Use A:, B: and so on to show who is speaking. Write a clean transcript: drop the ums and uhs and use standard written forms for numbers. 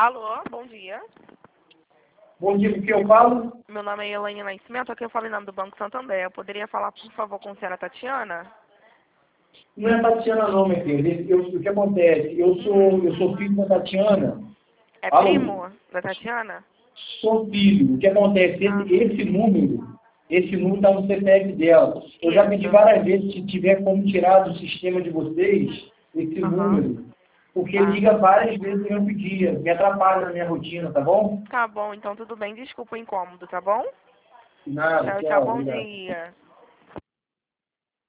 A: Alô, bom dia.
B: Bom dia, com quem eu falo?
A: Meu nome é Elaine Nascimento, aqui eu falo em nome do Banco Santander. Eu poderia falar, por favor, com a senhora Tatiana?
B: Não é Tatiana não, minha filha. O que acontece? Eu sou filho da Tatiana.
A: É
B: Alô?
A: primo da Tatiana?
B: Sou filho. O que acontece? Esse número está no CPF dela. Eu já pedi várias vezes se tiver como tirar do sistema de vocês esse número. Porque liga várias vezes durante o dia. Me atrapalha na minha rotina, tá bom?
A: Tá bom, então tudo bem. Desculpa o incômodo, tá bom?
B: Nada,
A: Tchau,
B: tchau,
A: bom
B: obrigado.
A: dia.